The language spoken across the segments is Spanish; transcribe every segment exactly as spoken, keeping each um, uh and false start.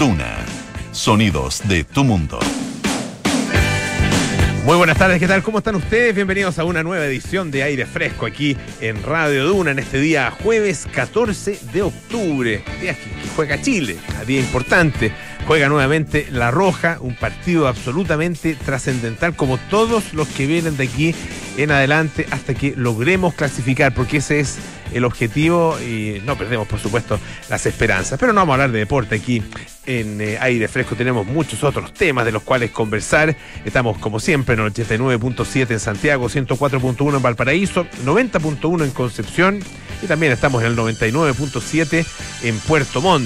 Duna. Sonidos de tu mundo. Muy buenas tardes, ¿qué tal? ¿Cómo están ustedes? Bienvenidos a una nueva edición de Aire Fresco aquí en Radio Duna en este día jueves catorce de octubre, día que juega Chile, un día importante. Juega nuevamente La Roja, un partido absolutamente trascendental como todos los que vienen de aquí en adelante hasta que logremos clasificar, porque ese es el objetivo y no perdemos, por supuesto, las esperanzas. Pero no vamos a hablar de deporte aquí en eh, Aire Fresco, tenemos muchos otros temas de los cuales conversar. Estamos, como siempre, en el ochenta y nueve punto siete en Santiago, ciento cuatro punto uno en Valparaíso, noventa punto uno en Concepción y también estamos en el noventa y nueve punto siete en Puerto Montt.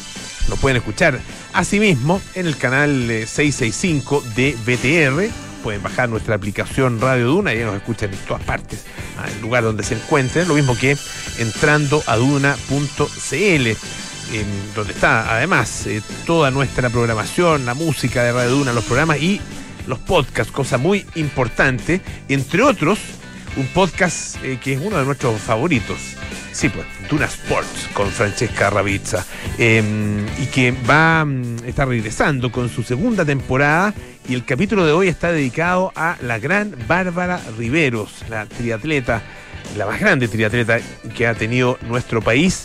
Lo pueden escuchar asimismo en el canal seiscientos sesenta y cinco de B T R. Pueden bajar nuestra aplicación Radio Duna y nos escuchan en todas partes, el lugar donde se encuentren. Lo mismo que entrando a duna punto c l, en donde está además eh, toda nuestra programación, la música de Radio Duna, los programas y los podcasts, cosa muy importante. Entre otros, un podcast eh, que es uno de nuestros favoritos. Sí, pues, Duna Sports con Francesca Ravizza, eh, y que va, está regresando con su segunda temporada, y el capítulo de hoy está dedicado a la gran Bárbara Riveros, la triatleta, la más grande triatleta que ha tenido nuestro país.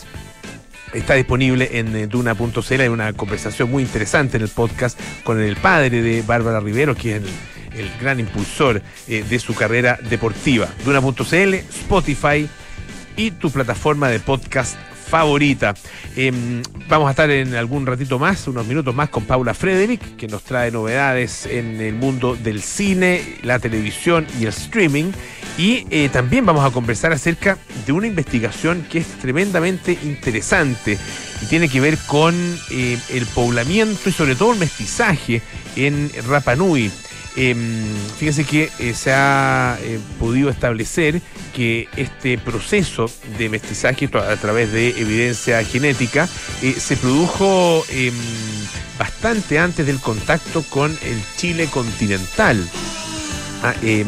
Está disponible en duna punto c l, hay una conversación muy interesante en el podcast con el padre de Bárbara Riveros, que es el, el gran impulsor eh, de su carrera deportiva. duna punto c l, Spotify y tu plataforma de podcast favorita. Eh, vamos a estar en algún ratito más, unos minutos más, con Paula Frederick, que nos trae novedades en el mundo del cine, la televisión y el streaming. Y eh, también vamos a conversar acerca de una investigación que es tremendamente interesante y tiene que ver con eh, el poblamiento y sobre todo el mestizaje en Rapa Nui. Eh, fíjense que eh, se ha eh, podido establecer que este proceso de mestizaje a través de evidencia genética eh, se produjo eh, bastante antes del contacto con el Chile continental. Ah, eh,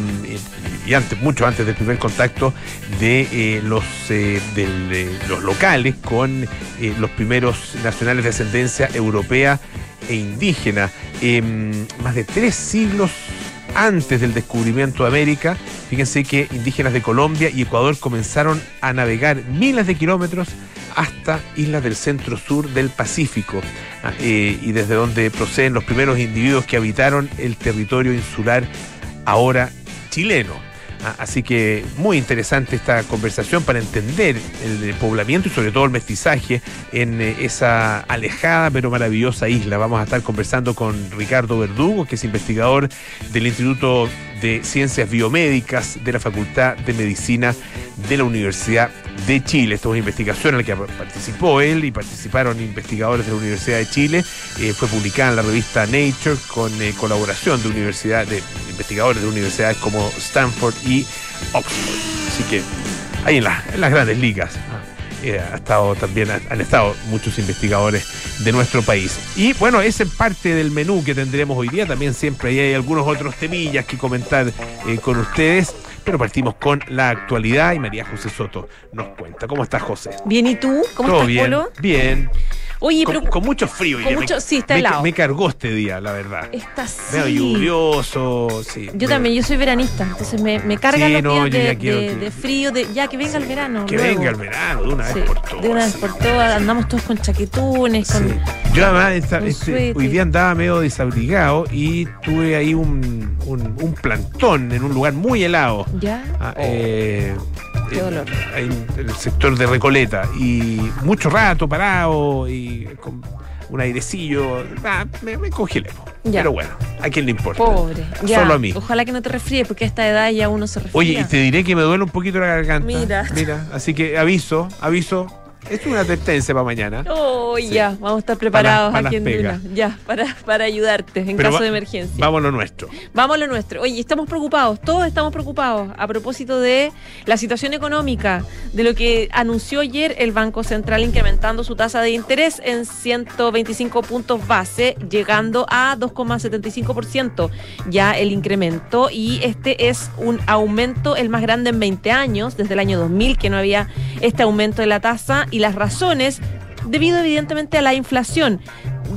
y antes, mucho antes del primer contacto de eh, los eh, del, eh, los locales con eh, los primeros nacionales de ascendencia europea e indígena. Eh, más de tres siglos antes del descubrimiento de América, fíjense que indígenas de Colombia y Ecuador comenzaron a navegar miles de kilómetros hasta islas del centro sur del Pacífico, eh, y desde donde proceden los primeros individuos que habitaron el territorio insular ahora chileno. Así que muy interesante esta conversación para entender el poblamiento y sobre todo el mestizaje en esa alejada pero maravillosa isla. Vamos a estar conversando con Ricardo Verdugo, que es investigador del Instituto de Ciencias Biomédicas de la Facultad de Medicina de la Universidad de Chile. Esta es una investigación en la que participó él y participaron investigadores de la Universidad de Chile. Eh, fue publicada en la revista Nature con eh, colaboración de universidades, de investigadores de universidades como Stanford y Oxford. Así que ahí en, la, en las grandes ligas eh, ha estado también, han estado muchos investigadores de nuestro país. Y bueno, ese es parte del menú que tendremos hoy día. También siempre hay algunos otros temillas que comentar eh, con ustedes. Pero partimos con la actualidad y María José Soto nos cuenta. ¿Cómo estás, José? Bien, ¿y tú? ¿Cómo ¿Todo estás, bien? Polo? Bien. Oye, con, pero... con mucho frío. Con mucho, me, sí, está me, helado. Me cargó este día, la verdad. Está así. Medio lluvioso, sí. Yo me... también, yo soy veranista, entonces me, me cargan sí, los no, días de, de, de, de frío, de ya que venga sí, el verano. Que luego. venga el verano, de una vez sí, por todas. De una vez por todas, andamos todos con chaquetones, con... Sí. Yo además esta, con este, hoy día andaba medio desabrigado y tuve ahí un, un, un plantón en un lugar muy helado. ¿Ya? Ah, eh, Qué dolor. En, en el sector de Recoleta. Y mucho rato parado y con un airecillo. Ah, me, me congelé. Ya. Pero bueno, ¿a quién le importa? Pobre. Ya. Solo a mí. Ojalá que no te resfríes, porque a esta edad ya uno se resfría. Oye, y te diré que me duele un poquito la garganta. Mira. Mira, así que aviso, aviso. Es una advertencia para mañana. Oh, sí. Ya, vamos a estar preparados para, para aquí en Duna. Ya, para, para ayudarte en Pero caso va, de emergencia. Vamos a lo nuestro. Vamos a lo nuestro. Oye, estamos preocupados, todos estamos preocupados a propósito de la situación económica, de lo que anunció ayer el Banco Central incrementando su tasa de interés en ciento veinticinco puntos base, llegando a dos coma setenta y cinco por ciento ya el incremento, y este es un aumento el más grande en veinte años, desde el año dos mil que no había este aumento de la tasa. Y las razones, debido evidentemente a la inflación.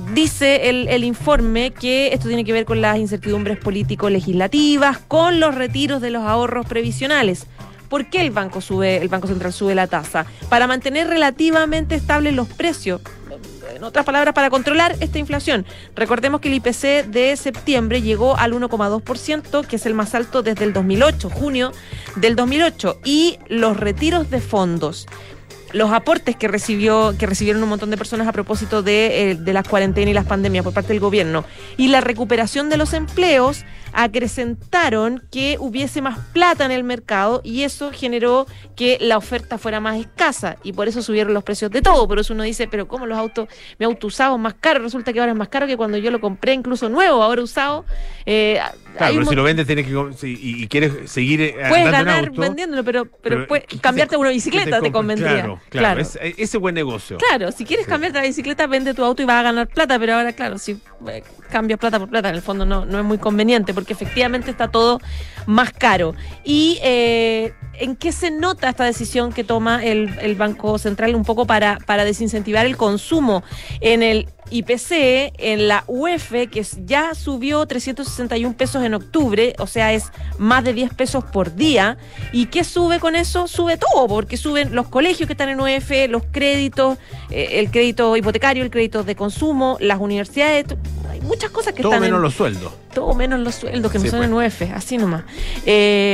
dice el, el informe que esto tiene que ver con las incertidumbres político-legislativas, con los retiros de los ahorros previsionales. ¿Por qué el banco sube, el Banco Central sube la tasa? Para mantener relativamente estables los precios. En otras palabras, para controlar esta inflación. Recordemos que el I P C de septiembre llegó al uno coma dos por ciento, que es el más alto desde el dos mil ocho, junio del dos mil ocho. Y los retiros de fondos, los aportes que recibió que recibieron un montón de personas a propósito de, eh, de las cuarentenas y las pandemias por parte del gobierno, y la recuperación de los empleos acrecentaron que hubiese más plata en el mercado, y eso generó que la oferta fuera más escasa, y por eso subieron los precios de todo. Por eso uno dice, pero ¿cómo los autos, mi auto usado es más caro? Resulta que ahora es más caro que cuando yo lo compré, incluso nuevo, ahora usado. Eh, claro, pero si lo vendes tienes que si, y, y quieres seguir eh, puedes andando ganar en auto, vendiéndolo, pero, pero, pero puedes ¿qué- qué cambiarte te- a una qué te bicicleta te, compras? convendría. Claro, claro, es- ese es buen negocio. Claro, si quieres Sí. cambiarte a la bicicleta, vende tu auto y vas a ganar plata, pero ahora, claro, si eh, cambias plata por plata, en el fondo no, no es muy conveniente, porque efectivamente está todo más caro. ¿Y eh, en qué se nota esta decisión que toma el, el Banco Central un poco para, para desincentivar el consumo? En el I P C, en la U E F, que es- ya subió trescientos sesenta y un pesos en octubre, o sea, es más de diez pesos por día. ¿Y qué sube con eso? Sube todo, porque suben los colegios que están en U E F, los créditos, eh, el crédito hipotecario, el crédito de consumo, las universidades, t- hay muchas cosas que Todo están menos en, los sueldos. todo menos los sueldos que no Sí, son pues. en U E F, así nomás. Eh,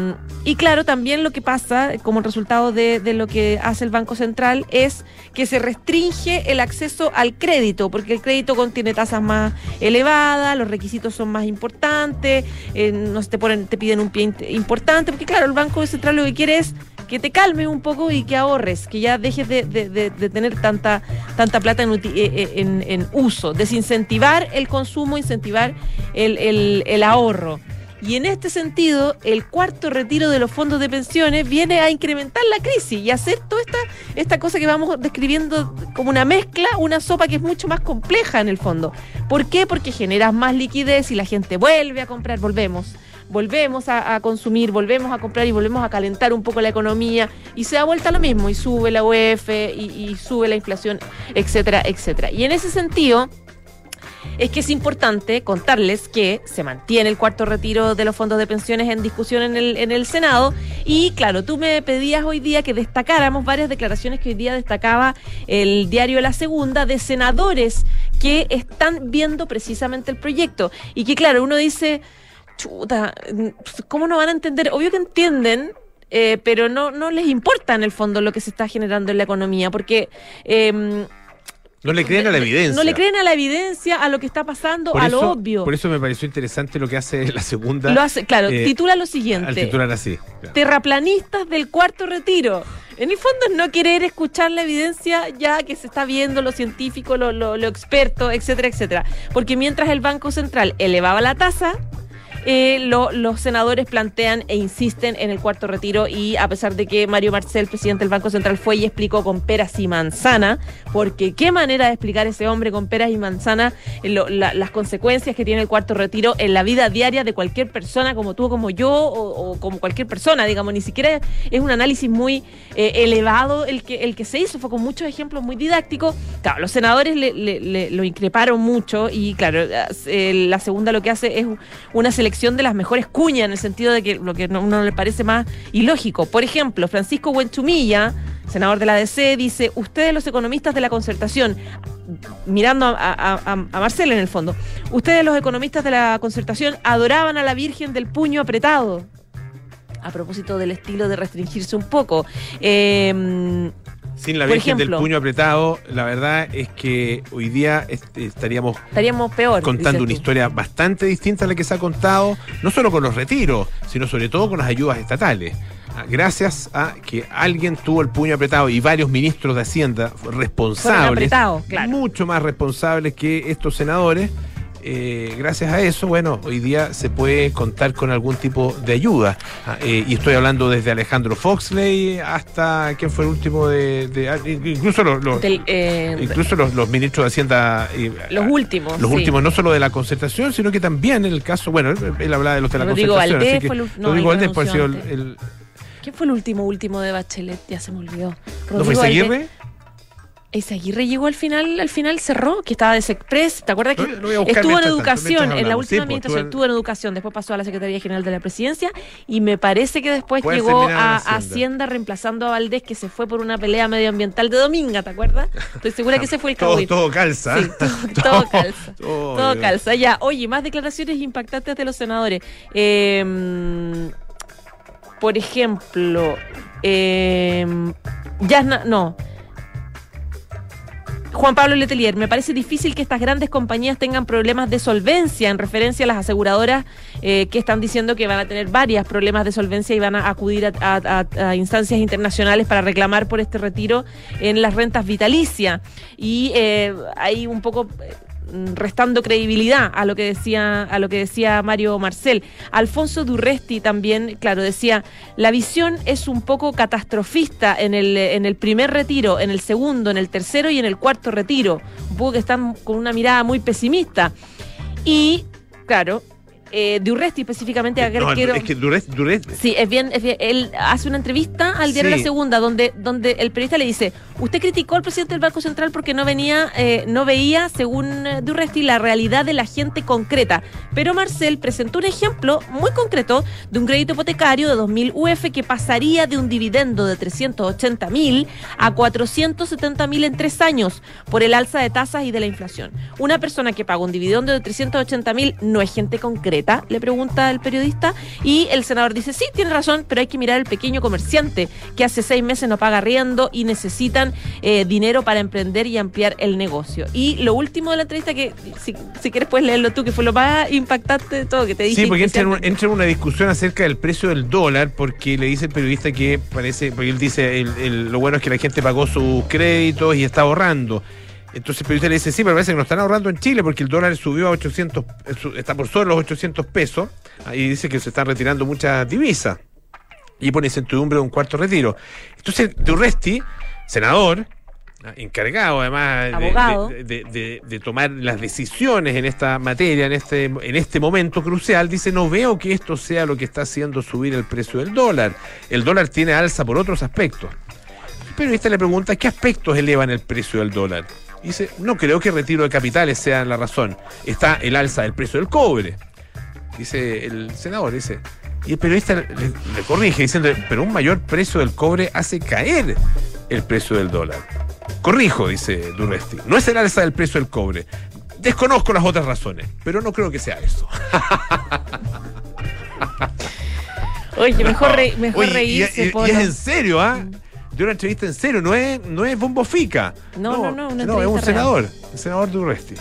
y claro, también lo que pasa como resultado de, de lo que hace el Banco Central es que se restringe el acceso al crédito, porque el crédito contiene tasas más elevadas, los requisitos son más importantes, eh, no se te ponen, te piden un pie int- importante, porque claro, el Banco Central lo que quiere es que te calmes un poco y que ahorres, que ya dejes de, de- de- de tener tanta, tanta plata en, uti- eh, eh, en- en uso, desincentivar el consumo, incentivar el, el- el ahorro. Y en este sentido, el cuarto retiro de los fondos de pensiones viene a incrementar la crisis y hacer toda esta, esta cosa que vamos describiendo como una mezcla, una sopa que es mucho más compleja en el fondo. ¿Por qué? Porque generas más liquidez y la gente vuelve a comprar, volvemos. Volvemos a, a consumir, volvemos a comprar y volvemos a calentar un poco la economía, y se da vuelta lo mismo, y sube la U E F, y, y sube la inflación, etcétera, etcétera. Y en ese sentido es que es importante contarles que se mantiene el cuarto retiro de los fondos de pensiones en discusión en el, en el Senado. Y claro, tú me pedías hoy día que destacáramos varias declaraciones que hoy día destacaba el diario La Segunda de senadores que están viendo precisamente el proyecto. Y que claro, uno dice, chuta, ¿cómo no van a entender? Obvio que entienden, eh, pero no, no les importa en el fondo lo que se está generando en la economía, porque... Eh, No le creen a la evidencia. no le creen a la evidencia, a lo que está pasando, Por a eso- lo obvio. Por eso me pareció interesante lo que hace La Segunda. Lo hace, claro, eh, titula lo Al siguiente: titular así. Claro. terraplanistas del cuarto retiro. En el fondo es no querer escuchar la evidencia ya que se está viendo, lo científico, lo, lo, lo experto, etcétera, etcétera. Porque mientras el Banco Central elevaba la tasa, eh, lo, los senadores plantean e insisten en el cuarto retiro, y a pesar de que Mario Marcel, presidente del Banco Central, fue y explicó con peras y manzana, porque qué manera de explicar ese hombre con peras y manzana eh, lo, la, las consecuencias que tiene el cuarto retiro en la vida diaria de cualquier persona como tú o como yo, o, o como cualquier persona, digamos, ni siquiera es un análisis muy eh, elevado el que, el que se hizo, fue con muchos ejemplos muy didácticos. Claro, los senadores le, le, le, lo increparon mucho, y claro, eh, La Segunda lo que hace es una selección de las mejores cuñas, en el sentido de que lo que no, no le parece más ilógico. Por ejemplo, Francisco Buenchumilla, senador de la A D C, dice: ustedes los economistas de la Concertación, mirando a, a, a, a Marcel en el fondo, ustedes los economistas de la Concertación adoraban a la Virgen del puño apretado. A propósito del estilo de restringirse un poco. Eh, Sin la por Virgen ejemplo, del puño apretado, la verdad es que hoy día est- estaríamos estaríamos peor. contando dices una tú. historia bastante distinta a la que se ha contado, no solo con los retiros, sino sobre todo con las ayudas estatales. Ah, Gracias a que alguien tuvo el puño apretado, y varios ministros de Hacienda responsables, apretados, claro. mucho más responsables que estos senadores. Eh, gracias a eso, bueno, hoy día se puede contar con algún tipo de ayuda. Ah, eh, y estoy hablando desde Alejandro Foxley hasta, ¿quién fue el último de...? de- ah, incluso los, los- Del, eh, incluso los, los ministros de Hacienda... eh, los últimos. los sí. últimos, no solo de la Concertación, sino que también en el caso, bueno, él, él hablaba de los de la Rodrigo Concertación. Valdés así que fue el- no, Rodrigo el Valdés puede ser el, renunció el- ¿Quién fue el último último de Bachelet? Ya se me olvidó. ¿No fue Rodrigo Valdés. Seguirre? Eizaguirre llegó al final, al final cerró, que estaba de Sexpress, ¿te acuerdas que Lo- lo voy a buscar estuvo en mientras tanto, educación, mientras en la hablamos. última Sí, pues, administración, estuvo en- estuvo en educación, después pasó a la Secretaría General de la Presidencia y me parece que después Puede llegó terminar en a Hacienda. Hacienda reemplazando a Valdés, que se fue por una pelea medioambiental de Dominga, ¿te acuerdas? Estoy segura que ese fue el todo, Cowboy. todo calza. Sí, todo, todo calza. todo- Todo calza. Ya, oye, más declaraciones impactantes de los senadores. Eh, por ejemplo, eh, Yasna, no. Juan Pablo Letelier, me parece difícil que estas grandes compañías tengan problemas de solvencia en referencia a las aseguradoras eh, que están diciendo que van a tener varios problemas de solvencia y van a acudir a, a- a- a instancias internacionales para reclamar por este retiro en las rentas vitalicias. Y eh, hay un poco... eh, restando credibilidad a lo que decía a lo que decía Mario Marcel. Alfonso Durresti también, claro, decía, la visión es un poco catastrofista en el, en el primer retiro, en el segundo, en el tercero y en el cuarto retiro. Un poco que están con una mirada muy pesimista. Y, claro, eh, Durresti específicamente... acá No, quiero- es que Durresti, Durresti- Sí, es bien, es bien. Él hace una entrevista al diario Sí. La Segunda, donde, donde el periodista le dice, usted criticó al presidente del Banco Central porque no venía, eh, no veía, según eh, Durresti, la realidad de la gente concreta. Pero Marcel presentó un ejemplo muy concreto de un crédito hipotecario de dos mil U F que pasaría de un dividendo de trescientos ochenta mil a cuatrocientos setenta mil en tres años por el alza de tasas y de la inflación. Una persona que paga un dividendo de trescientos ochenta mil no es gente concreta, le pregunta el periodista, y el senador dice, sí, tiene razón, pero hay que mirar al pequeño comerciante que hace seis meses no paga arriendo y necesitan eh, dinero para emprender y ampliar el negocio. Y lo último de la entrevista, que si, si quieres puedes leerlo tú, que fue lo más impactante de todo, que te dije. Sí, porque entra en, un- inicialmente. entra en una discusión acerca del precio del dólar, porque le dice el periodista que parece, porque él dice, el- el- lo bueno es que la gente pagó sus créditos y está ahorrando. Entonces el periodista le dice, sí, pero parece que no están ahorrando en Chile porque el dólar subió a ochocientos, está por sobre los ochocientos pesos, y dice que se están retirando muchas divisas. Y pone incertidumbre de un cuarto retiro. Entonces Durresti, senador, encargado además de- Abogado. de, de- de- de tomar las decisiones en esta materia, en este, en este momento crucial, dice, no veo que esto sea lo que está haciendo subir el precio del dólar. El dólar tiene alza por otros aspectos. El periodista le pregunta, ¿qué aspectos elevan el precio del dólar? Dice, no creo que el retiro de capitales sea la razón. Está el alza del precio del cobre. Dice el senador, dice. Y el periodista le, le corrige diciendo, pero un mayor precio del cobre hace caer el precio del dólar. Corrijo, dice Durresti. No es el alza del precio del cobre. Desconozco las otras razones, pero no creo que sea eso. Oye, mejor, re- mejor Oye, y- reírse, y, y Polo. es en serio, ¿ah? De una entrevista en serio, no es, no es bombo fica. No, no, no, una no, es un entrevista real. senador, el senador Durresti.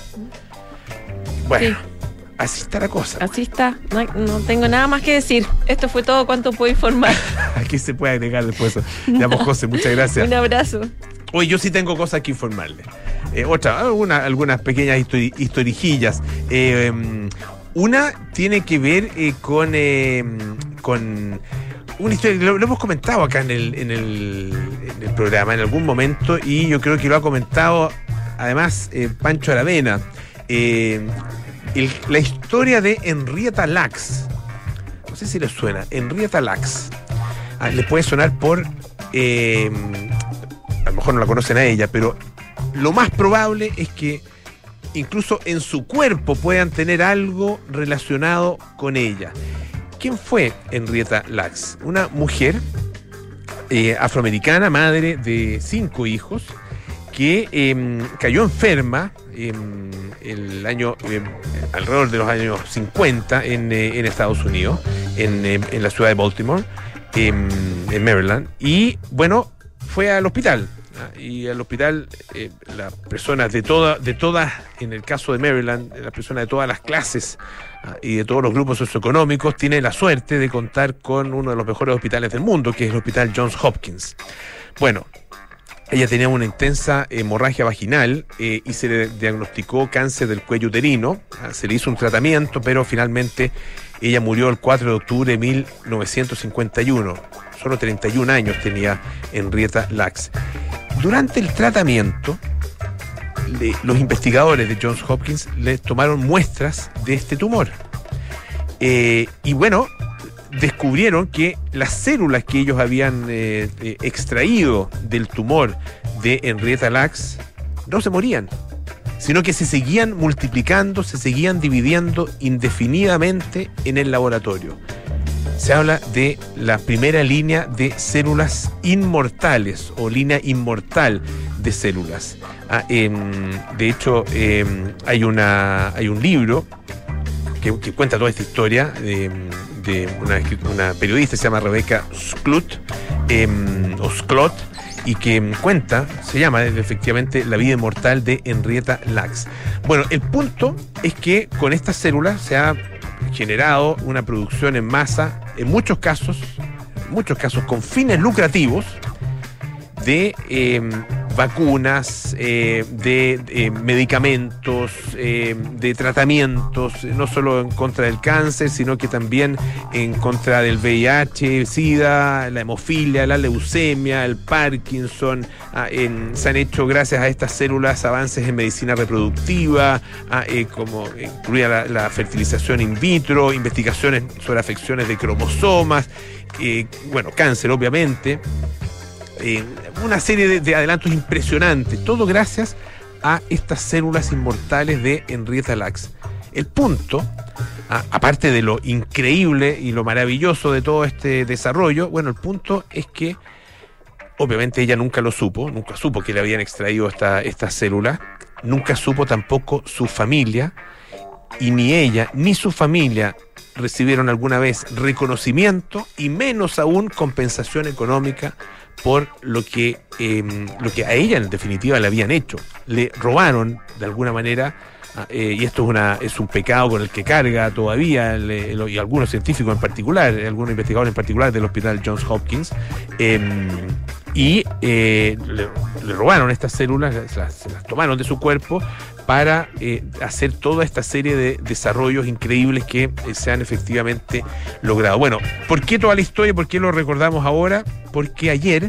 Bueno, Sí. así está la cosa. Así está, no, hay- no tengo nada más que decir. Esto fue todo cuanto puedo informar. Aquí se puede agregar después. Ya, pues, José, muchas gracias. Un abrazo. Oye, yo sí tengo cosas que informarle. Eh, otra, alguna- algunas pequeñas histori- historijillas. Eh, um, una tiene que ver eh, con, eh, con una historia, lo, lo hemos comentado acá en el, en, el, en el programa en algún momento, y yo creo que lo ha comentado además eh, Pancho Aravena. Eh, el- la historia de Henrietta Lacks. No sé si les suena. Henrietta Lacks. Ah, les puede sonar por... eh, a lo mejor no la conocen a ella, pero lo más probable es que incluso en su cuerpo puedan tener algo relacionado con ella. ¿Quién fue Henrietta Lacks? Una mujer eh, afroamericana, madre de cinco hijos, que eh, cayó enferma eh, el año eh, alrededor de los años cincuenta en, eh, en Estados Unidos, en, eh, en la ciudad de Baltimore, eh, en Maryland, y bueno, fue al hospital. ¿ah? Y al hospital eh, las personas de todas, de todas, en el caso de Maryland, las personas de todas las clases ¿ah? y de todos los grupos socioeconómicos tienen la suerte de contar con uno de los mejores hospitales del mundo, que es el Hospital Johns Hopkins. Bueno, ella tenía una intensa hemorragia vaginal eh, y se le diagnosticó cáncer del cuello uterino. ¿ah? Se le hizo un tratamiento, pero finalmente ella murió el cuatro de octubre de mil novecientos cincuenta y uno. Solo treinta y un años tenía Henrietta Lacks. Durante el tratamiento, le- los investigadores de Johns Hopkins le tomaron muestras de este tumor. Eh, y bueno, descubrieron que las células que ellos habían eh, eh, extraído del tumor de Henrietta Lacks no se morían, sino que se seguían multiplicando, se seguían dividiendo indefinidamente en el laboratorio. Se habla de la primera línea de células inmortales o línea inmortal de células. Ah, eh, de hecho, eh, hay, una, hay un libro que, que cuenta toda esta historia de, de una, una periodista, se llama Rebecca Skloot, eh, o Skloot, y que cuenta, se llama efectivamente La vida inmortal de Henrietta Lacks. Bueno, el punto es que con estas células se ha generado una producción en masa, en muchos casos, en muchos casos con fines lucrativos, de eh, vacunas, eh, de eh, medicamentos, eh, de tratamientos, no solo en contra del cáncer, sino que también en contra del V I H, SIDA, la hemofilia, la leucemia, el Parkinson. Ah, en, se han hecho, gracias a estas células, avances en medicina reproductiva, ah, eh, como incluida la, la fertilización in vitro, investigaciones sobre afecciones de cromosomas, eh, bueno, cáncer obviamente. Eh, una serie de, de adelantos impresionantes, todo gracias a estas células inmortales de Henrietta Lacks. El punto, a, aparte de lo increíble y lo maravilloso de todo este desarrollo, bueno, el punto es que obviamente ella nunca lo supo, nunca supo que le habían extraído esta, estas células, nunca supo tampoco su familia, y ni ella ni su familia recibieron alguna vez reconocimiento y menos aún compensación económica por lo que, eh, lo que a ella en definitiva le habían hecho. Le robaron de alguna manera, eh, y esto es, una, es un pecado con el que carga todavía el, el, y algunos científicos en particular, algunos investigadores en particular del Hospital Johns Hopkins, eh, y eh, le, le robaron estas células, se las, se las tomaron de su cuerpo para eh, hacer toda esta serie de desarrollos increíbles que eh, se han efectivamente logrado. Bueno, ¿por qué toda la historia? ¿Por qué lo recordamos ahora? Porque ayer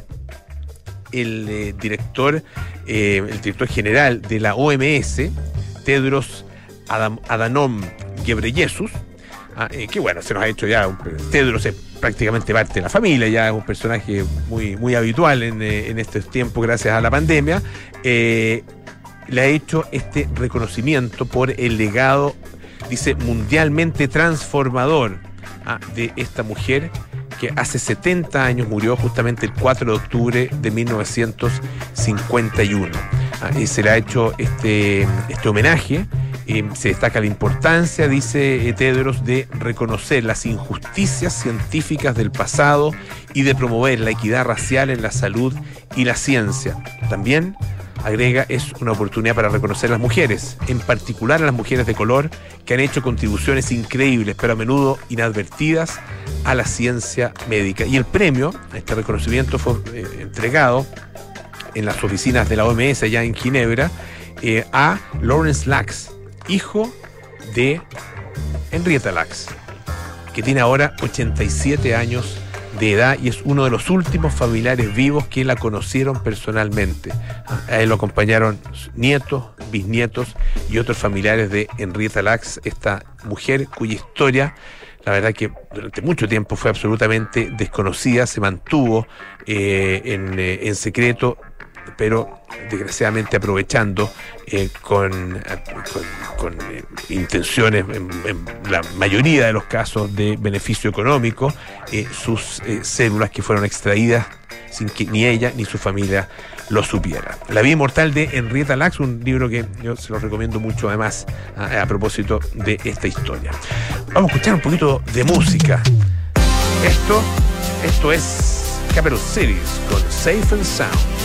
el eh, director, eh, el director general de la O M S, Tedros Adam, Adhanom Ghebreyesus, ah, eh, que bueno, se nos ha hecho ya, Tedros es prácticamente parte de la familia, ya es un personaje muy, muy habitual en, eh, en estos tiempos gracias a la pandemia, eh, le ha hecho este reconocimiento por el legado, dice, mundialmente transformador, ah, de esta mujer que hace setenta años murió justamente el cuatro de octubre de mil novecientos cincuenta y uno. Ah, y se le ha hecho este, este homenaje. Eh, se destaca la importancia, dice eh, Tedros, de reconocer las injusticias científicas del pasado y de promover la equidad racial en la salud y la ciencia. También agrega, es una oportunidad para reconocer a las mujeres, en particular a las mujeres de color, que han hecho contribuciones increíbles, pero a menudo inadvertidas, a la ciencia médica. Y el premio, este reconocimiento, fue eh, entregado en las oficinas de la O M S allá en Ginebra, eh, a Lawrence Lacks, hijo de Henrietta Lacks, que tiene ahora ochenta y siete años de edad y es uno de los últimos familiares vivos que la conocieron personalmente. A él lo acompañaron nietos, bisnietos y otros familiares de Henrietta Lacks, esta mujer cuya historia, la verdad que durante mucho tiempo fue absolutamente desconocida, se mantuvo eh, en, eh, en secreto, pero desgraciadamente aprovechando eh, con, con, con eh, intenciones, en, en la mayoría de los casos, de beneficio económico, eh, sus eh, células que fueron extraídas sin que ni ella ni su familia lo supiera. La vida inmortal de Henrietta Lacks, un libro que yo se lo recomiendo mucho además a, a propósito de esta historia. Vamos a escuchar un poquito de música. Esto, esto es Capital Cities con Safe and Sound.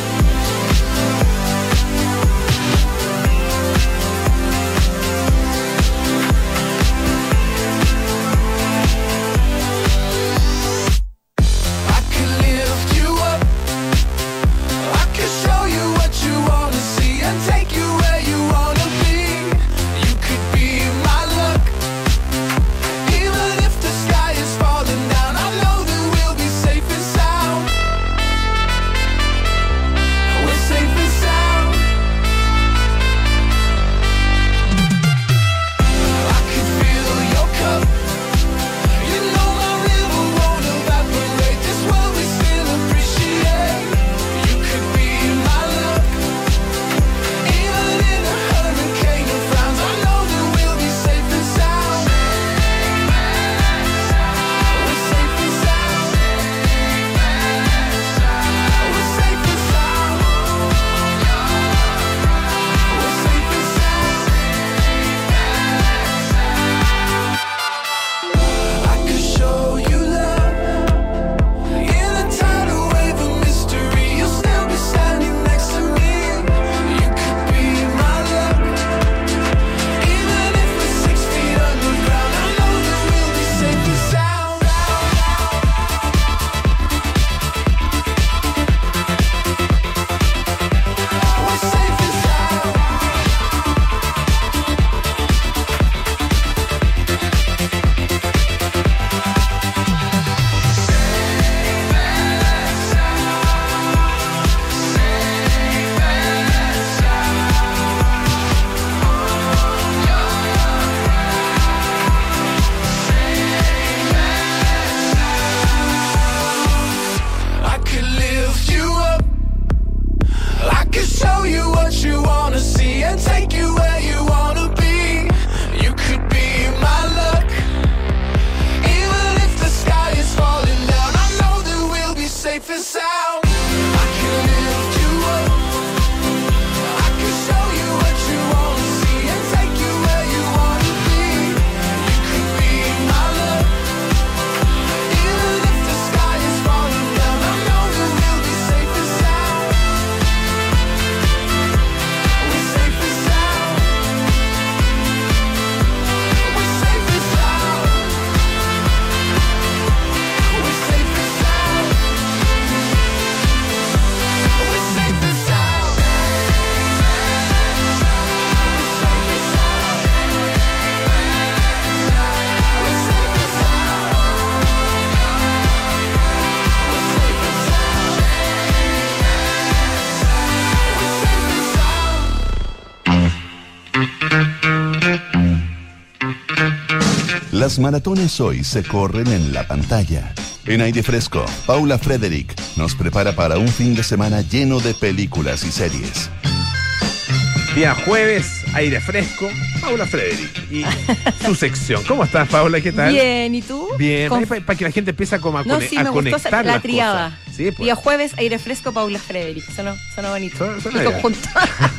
Las maratones hoy se corren en la pantalla. En Aire Fresco, Paula Frederick nos prepara para un fin de semana lleno de películas y series. Día jueves, aire fresco, Paula Frederick y su sección. ¿Cómo estás, Paula? ¿Qué tal? Bien, ¿y tú? Bien, Con... para pa que la gente empiece a, como a, no, cone sí, a me conectar gustó la las triada. cosas. Sí, pues. Día jueves, aire fresco, Paula Frederick. Sonó, sonó bonito. Suena- suena y bien. conjunto.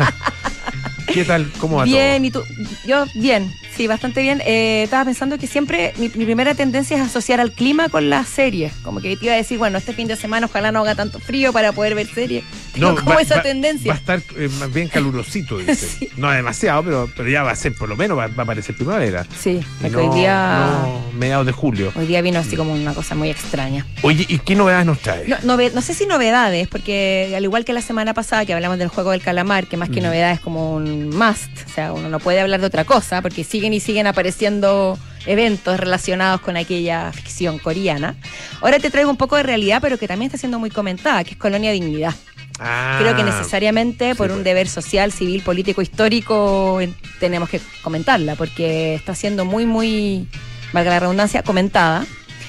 ¿Qué tal? ¿Cómo va Bien, todo? ¿y tú? Yo, bien, sí, bastante bien. Eh, estaba pensando que siempre mi, mi primera tendencia es asociar al clima con las series. Como que te iba a decir, bueno, este fin de semana ojalá no haga tanto frío para poder ver series. Tengo como va, esa va- tendencia. Va a estar eh, más bien calurosito, dice. Sí. No demasiado, pero, pero ya va a ser, por lo menos va, va a aparecer primavera. Sí, Y porque no- hoy día... no mediados de julio. Hoy día vino así como una cosa muy extraña. Oye, ¿y qué novedades nos trae? No, nove- no sé si novedades, porque al igual que la semana pasada que hablamos del juego del calamar, que más que Mm. novedades es como un must, o sea, uno no puede hablar de otra cosa, porque siguen y siguen apareciendo eventos relacionados con aquella ficción coreana. Ahora te traigo un poco de realidad, pero que también está siendo muy comentada, que es Colonia Dignidad. Ah, Creo que necesariamente sí, por un pues. deber social, civil, político, histórico, en- tenemos que comentarla, porque está siendo muy, muy, valga la redundancia, comentada.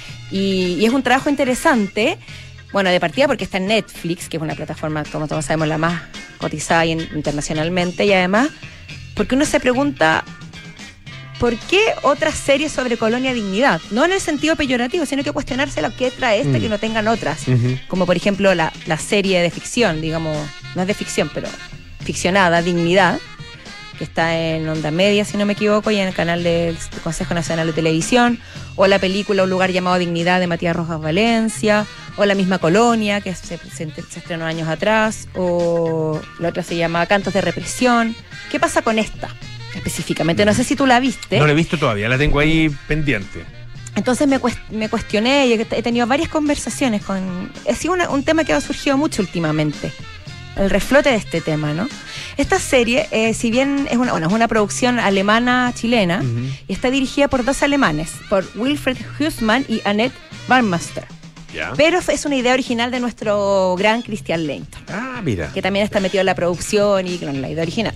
Y, y es un trabajo interesante, bueno, de partida porque está en Netflix, que es una plataforma, como todos sabemos, la más cotizada in- internacionalmente, y además porque uno se pregunta, ¿por qué otras series sobre Colonia Dignidad? No en el sentido peyorativo, sino que cuestionarse lo que trae esta Mm. que no tengan otras. Ujú. Como por ejemplo la, la serie de ficción, digamos, no es de ficción, pero ficcionada, Dignidad, que está en Onda Media, si no me equivoco, y en el canal del Consejo Nacional de Televisión, o la película Un lugar llamado Dignidad de Matías Rojas Valencia, o la misma Colonia, que se, se, se estrenó años atrás, o la otra se llama Cantos de Represión. ¿Qué pasa con esta específicamente? No sé si tú la viste. No la he visto todavía, la tengo ahí pendiente. Entonces me, cuest- me cuestioné y he he tenido varias conversaciones con... Ha sido una- un tema que ha surgido mucho últimamente, el reflote de este tema, ¿no? Esta serie, eh, si bien es una, bueno, es una producción alemana-chilena, Ujú. y está dirigida por dos alemanes, por Wilfried Hussmann y Annette Barmaster. Ya. Pero es una idea original de nuestro gran Christian Leighton, Ah, mira. que también está metido en la producción y en la idea original.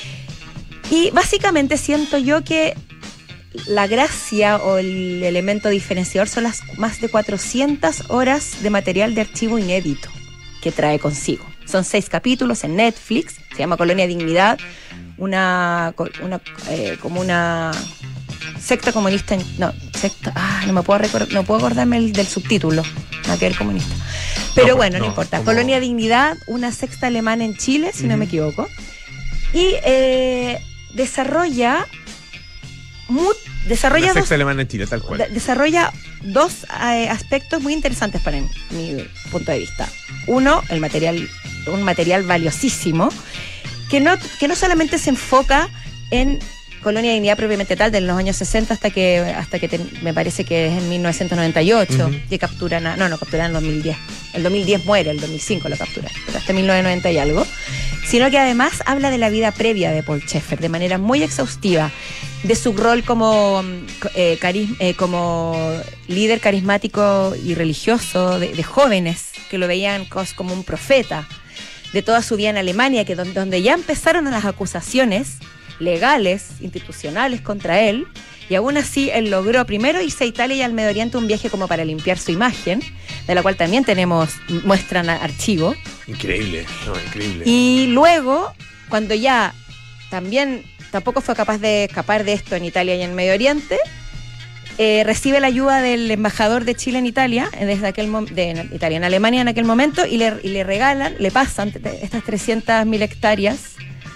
Y básicamente siento yo que la gracia o el elemento diferenciador son las más de cuatrocientas horas de material de archivo inédito que trae consigo. Son seis capítulos en Netflix, se llama Colonia Dignidad, una, co- una eh, como una secta comunista, en- no, secta, ah, no me puedo recordar, no puedo acordarme el- del subtítulo, aquel comunista. Pero No, bueno, no, no, importa. como- Colonia Dignidad, una secta alemana en Chile, si no Ujú. me equivoco. Y eh, desarrolla mu- desarrolla La dos, sexta alemana en Chile, tal cual. de- desarrolla dos eh, aspectos muy interesantes para mi, mi punto de vista. Uno, el material, un material valiosísimo, que no, que no solamente se enfoca en Colonia Dignidad propiamente tal, de los años sesenta hasta que, hasta que te- me parece que es en mil novecientos noventa y ocho, Ujú. que capturan a, no, no, capturan en dos mil diez. El dos mil diez muere, el dos mil cinco lo capturan, pero hasta mil novecientos noventa y algo. Sino que además habla de la vida previa de Paul Schaeffer de manera muy exhaustiva, de su rol como, eh, caris- eh, como líder carismático y religioso de, de jóvenes que lo veían cos- como un profeta, de toda su vida en Alemania, que don- donde ya empezaron las acusaciones legales, institucionales contra él, y aún así él logró primero irse a Italia y al Medio Oriente, un viaje como para limpiar su imagen, de la cual también tenemos, muestran a- archivo. Increíble, no, increíble. Y luego, cuando ya también tampoco fue capaz de escapar de esto en Italia y en Medio Oriente, eh, recibe la ayuda del embajador de Chile en Italia, eh, desde aquel mom- de en Italia en Alemania en aquel momento, y le, y le regalan, le pasan te- estas trescientas mil hectáreas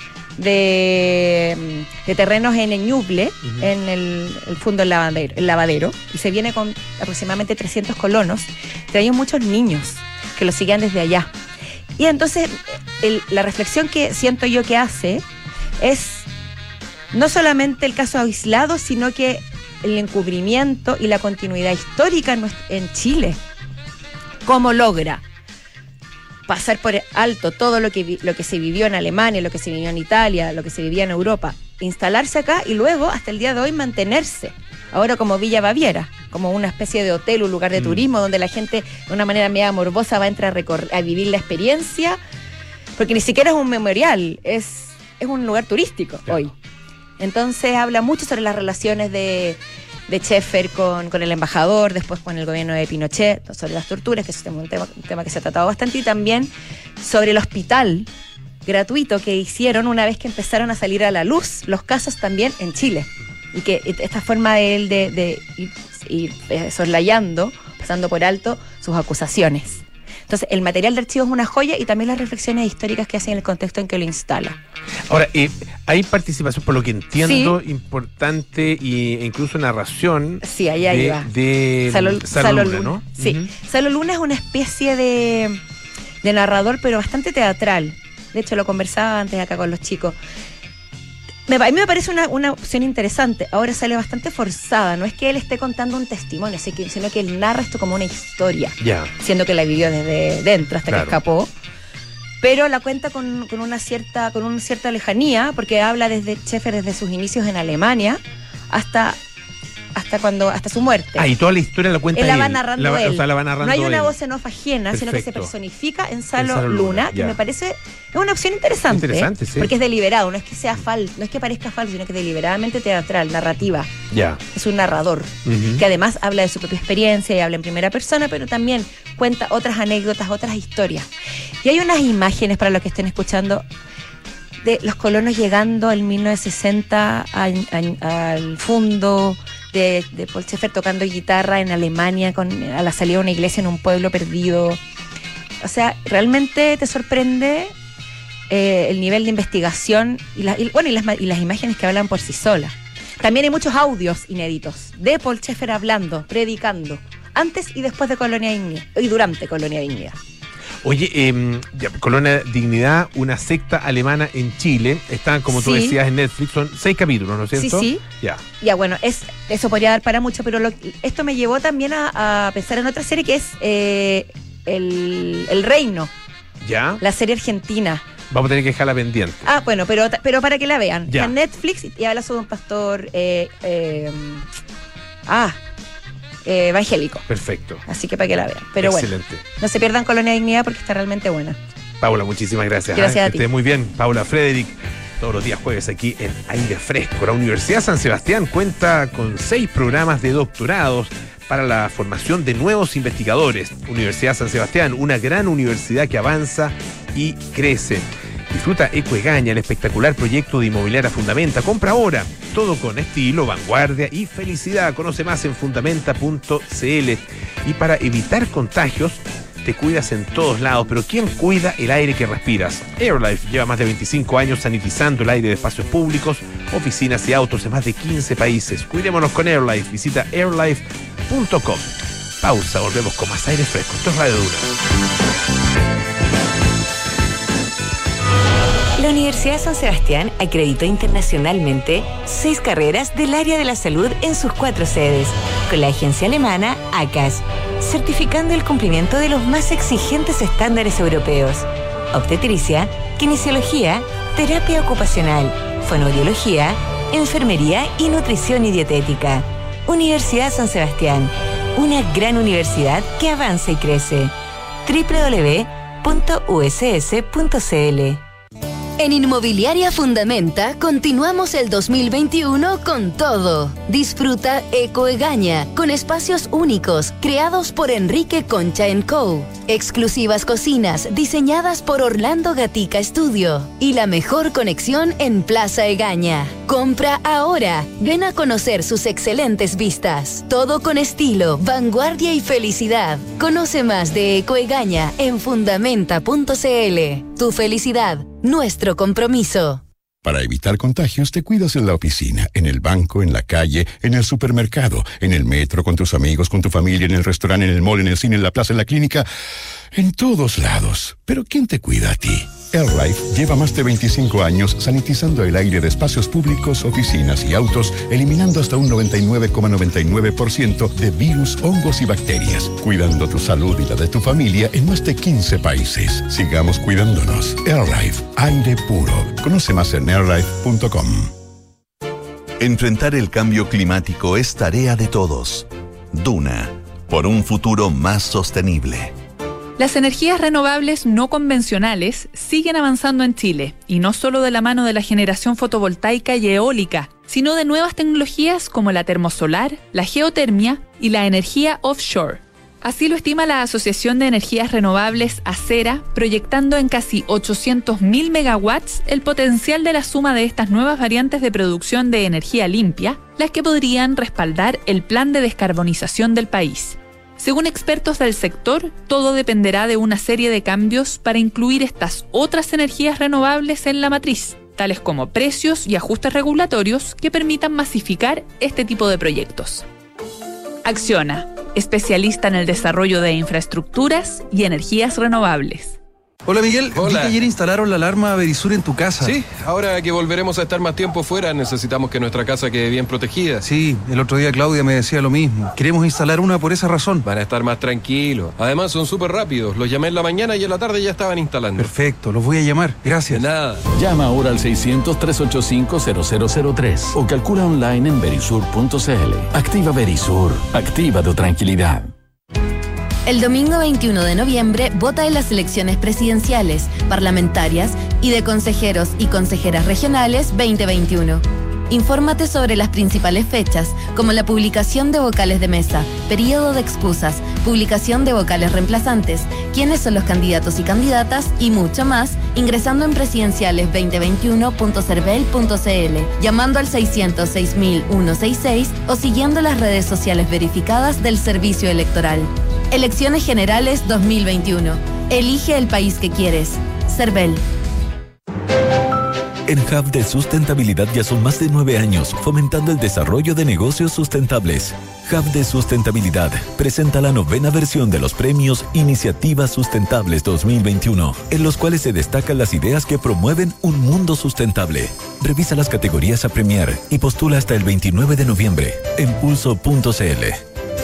de, de terrenos en Ñuble, Ujú. en el, el fondo del lavadero, el lavadero, y se viene con aproximadamente trescientos colonos, traían muchos niños que lo seguían desde allá. Y entonces el- la reflexión que siento yo que hace es no solamente el caso aislado, sino que el encubrimiento y la continuidad histórica en, nues- en Chile. ¿Cómo logra pasar por alto todo lo que, vi- lo que se vivió en Alemania, lo que se vivió en Italia, lo que se vivía en Europa, instalarse acá y luego, hasta el día de hoy, mantenerse? Ahora como Villa Baviera, como una especie de hotel, un lugar de Mm. turismo donde la gente de una manera media morbosa va a entrar a, recor- a vivir la experiencia, porque ni siquiera es un memorial, es, es un lugar turístico Claro. hoy. Entonces habla mucho sobre las relaciones de, de Schaeffer con, con el embajador, después con el gobierno de Pinochet, sobre las torturas, que es un tema, un tema que se ha tratado bastante, y también sobre el hospital gratuito que hicieron una vez que empezaron a salir a la luz los casos también en Chile. Y que esta forma de él de, de ir, ir eh, soslayando, pasando por alto sus acusaciones. Entonces, el material de archivo es una joya y también las reflexiones históricas que hacen en el contexto en que lo instala. Ahora, eh, hay participación, por lo que entiendo, sí, importante e incluso narración. Sí, ahí, ahí de, va. de Salo, Salo, Salo Luna, Luna, ¿no? Sí. Uh-huh. Salo Luna es una especie de, de narrador, pero bastante teatral. De hecho, lo conversaba antes acá con los chicos. Me, a mí me parece una, una opción interesante. Ahora sale bastante forzada. No es que él esté contando un testimonio, sino que él narra esto como una historia. Yeah. Siendo que la vivió desde dentro hasta claro. que escapó. Pero la cuenta con, con una cierta con una cierta lejanía, porque habla desde Schaeffer desde sus inicios en Alemania hasta hasta cuando hasta su muerte. Ah, y toda la historia la cuenta él. él. la va narrando la, él. O sea, la va narrando no hay una él. voz en off ajena, Perfecto. Sino que se personifica en Salo, en Salo Luna, Luna que ya. me parece es una opción interesante. Interesante, ¿eh? sí. Porque es deliberado, no es que sea falso, no es que parezca falso, sino que deliberadamente teatral, narrativa. Ya. Es un narrador, uh-huh. que además habla de su propia experiencia y habla en primera persona, pero también cuenta otras anécdotas, otras historias. Y hay unas imágenes para los que estén escuchando de los colonos llegando en mil novecientos sesenta a, a, al fondo de, de Paul Schaeffer tocando guitarra en Alemania con, a la salida de una iglesia en un pueblo perdido. O sea, realmente te sorprende eh, el nivel de investigación y, la, y, bueno, y, las, y las imágenes que hablan por sí solas. También hay muchos audios inéditos de Paul Schaeffer hablando, predicando, antes y después de Colonia Dignidad, y durante Colonia Dignidad. Oye, eh, ya, Colonia Dignidad, una secta alemana en Chile. Están, como tú sí. decías, en Netflix. Son seis capítulos, ¿no es cierto? Sí, sí. Ya. Ya, bueno, es, eso podría dar para mucho, pero lo, esto me llevó también a, a pensar en otra serie que es eh, el, el Reino. ¿Ya? La serie argentina. Vamos a tener que dejarla pendiente. Ah, bueno, pero, pero para que la vean. Ya. Está en Netflix y, y habla sobre un pastor eh, eh, ah, eh, evangélico. Perfecto. Así que para que la vean. Pero excelente. Bueno, no se pierdan Colonia Dignidad porque está realmente buena. Paula, muchísimas gracias. Gracias ¿eh? a ti. Que esté muy bien. Paula Frederick, todos los días jueves aquí en Aire Fresco. La Universidad San Sebastián cuenta con seis programas de doctorados para la formación de nuevos investigadores. Universidad San Sebastián, una gran universidad que avanza y crece. Disfruta Ecoegaña, el espectacular proyecto de Inmobiliaria Fundamenta. Compra ahora, todo con estilo, vanguardia y felicidad. Conoce más en fundamenta punto cl. Y para evitar contagios, te cuidas en todos lados, pero ¿quién cuida el aire que respiras? AirLife lleva más de veinticinco años sanitizando el aire de espacios públicos, oficinas y autos en más de quince países. Cuidémonos con AirLife. Visita airlife punto com. Pausa, volvemos con más aire fresco. Esto es Radio Duna. La Universidad San Sebastián acreditó internacionalmente seis carreras del área de la salud en sus cuatro sedes, con la agencia alemana A C A S, certificando el cumplimiento de los más exigentes estándares europeos: obstetricia, kinesiología, terapia ocupacional, fonoaudiología, enfermería y nutrición y dietética. Universidad San Sebastián, una gran universidad que avanza y crece. doble u doble u doble u punto u s s punto c l. En Inmobiliaria Fundamenta continuamos el dos mil veintiuno con todo. Disfruta Ecoegaña, con espacios únicos creados por Enrique Concha and Co. Exclusivas cocinas diseñadas por Orlando Gatica Studio. Y la mejor conexión en Plaza Egaña. Compra ahora. Ven a conocer sus excelentes vistas. Todo con estilo, vanguardia y felicidad. Conoce más de Ecoegaña en fundamenta punto cl. Tu felicidad, nuestro compromiso. Para evitar contagios, te cuidas en la oficina, en el banco, en la calle, en el supermercado, en el metro, con tus amigos, con tu familia, en el restaurante, en el mall, en el cine, en la plaza, en la clínica, en todos lados. Pero ¿quién te cuida a ti? AirLife lleva más de veinticinco años sanitizando el aire de espacios públicos, oficinas y autos, eliminando hasta un noventa y nueve coma noventa y nueve por ciento de virus, hongos y bacterias, cuidando tu salud y la de tu familia en más de quince países. Sigamos cuidándonos. AirLife, aire puro. Conoce más en airlife punto com. Enfrentar el cambio climático es tarea de todos. Duna, por un futuro más sostenible. Las energías renovables no convencionales siguen avanzando en Chile, y no solo de la mano de la generación fotovoltaica y eólica, sino de nuevas tecnologías como la termosolar, la geotermia y la energía offshore. Así lo estima la Asociación de Energías Renovables ACERA, proyectando en casi ochocientos mil megawatts el potencial de la suma de estas nuevas variantes de producción de energía limpia, las que podrían respaldar el plan de descarbonización del país. Según expertos del sector, todo dependerá de una serie de cambios para incluir estas otras energías renovables en la matriz, tales como precios y ajustes regulatorios que permitan masificar este tipo de proyectos. Acciona, especialista en el desarrollo de infraestructuras y energías renovables. Hola Miguel, Hola. vi que ayer instalaron la alarma Verisur en tu casa. Sí, ahora que volveremos a estar más tiempo fuera, necesitamos que nuestra casa quede bien protegida. Sí, el otro día Claudia me decía lo mismo. Queremos instalar una por esa razón. Van a estar más tranquilos. Además son súper rápidos. Los llamé en la mañana y en la tarde ya estaban instalando. Perfecto, los voy a llamar. Gracias. De nada. Llama ahora al seiscientos, trescientos ochenta y cinco, cero cero cero tres o calcula online en verisur punto c l. Activa Verisur. Activa tu tranquilidad. El domingo veintiuno de noviembre vota en las elecciones presidenciales, parlamentarias y de consejeros y consejeras regionales veinte veintiuno. Infórmate sobre las principales fechas, como la publicación de vocales de mesa, periodo de excusas, publicación de vocales reemplazantes, quiénes son los candidatos y candidatas y mucho más, ingresando en presidenciales veinte veintiuno punto cervel punto c l, llamando al seiscientos seis mil ciento sesenta y seis o siguiendo las redes sociales verificadas del Servicio Electoral. Elecciones Generales dos mil veintiuno. Elige el país que quieres. Cervel. En Hub de Sustentabilidad ya son más de nueve años fomentando el desarrollo de negocios sustentables. Hub de Sustentabilidad presenta la novena versión de los premios Iniciativas Sustentables dos mil veintiuno, en los cuales se destacan las ideas que promueven un mundo sustentable. Revisa las categorías a premiar y postula hasta el veintinueve de noviembre en pulso punto c l.